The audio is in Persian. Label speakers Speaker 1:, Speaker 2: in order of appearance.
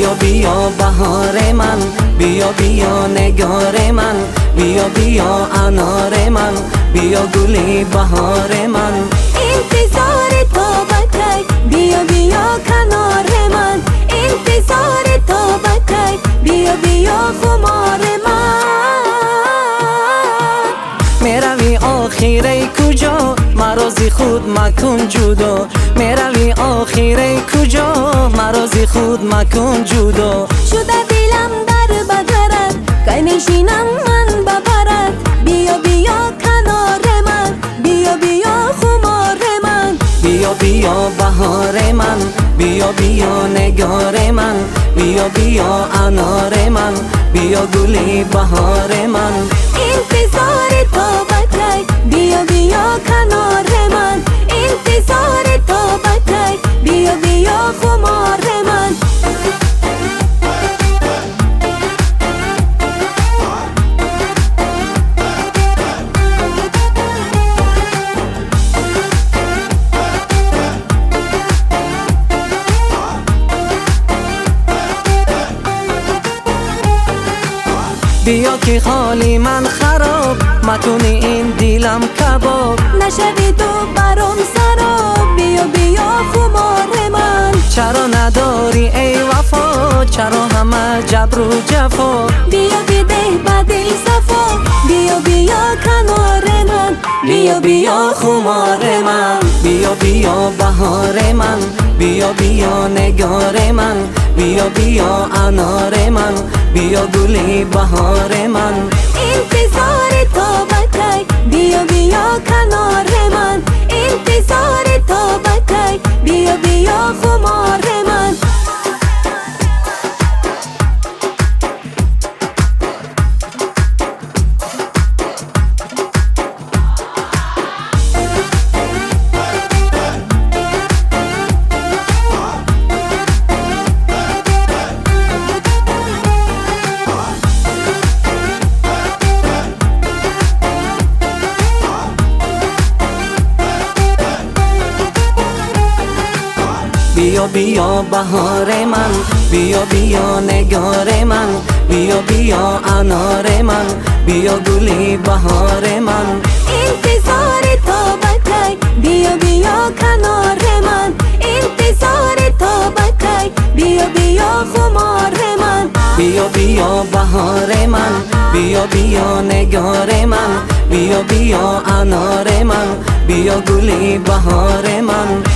Speaker 1: بیا بیا بهار من، بیا بیا نگار من، بیا بیا انار من، بیا گلی بهار من.
Speaker 2: انتظار تو بکی بیا بیا کنار من، انتظار تو بکی بیا بیا خمار من.
Speaker 1: میروی آخیره کجا مرازی خود مکن جدا، میروی آخیره کجا مرازی خود مکن جدا.
Speaker 2: شده دلم در بغرت که نشینم من ببرد، بیا بیا کنار من، بیا بیا خمار من.
Speaker 1: بیا بیا بهار من، بیا بیا نگار من، بیا بیا انار من، بیا گلی بهار من.
Speaker 2: انتظار تو بکی بیا بیا کنار من، انتظار تو بکی بیا بیا خمار من.
Speaker 1: بیا که خالی من خراب مکنی این دیلم کباب،
Speaker 2: نشوی تو برام سراب، بیا بیا خمار من.
Speaker 1: چرا نداری ای وفا، چرا همه جبر و جفا.
Speaker 2: بیا بده بدل صفا، بیا بیا کنار من،
Speaker 1: بیا بیا خمار من، بیا بیا بهار من، بیا بیا نگار من، بیا بیا انار من، بیا گلی بهار من.
Speaker 2: انتظار تو بکی بیا بیا کنار من، انتظار تو بکی بیا بیا خمار من.
Speaker 1: بیا بیا بهار من، بیا بیا نگار من، بیا بیا انار من، بیا گلی بهار من.
Speaker 2: انتظار تو بکی بیا بیا کنار من، انتظار تو بکی بیا بیا خمار من.
Speaker 1: بیا بیا بهار من، بیا بیا نگار من، بیا بیا انار من، بیا گلی بهار من.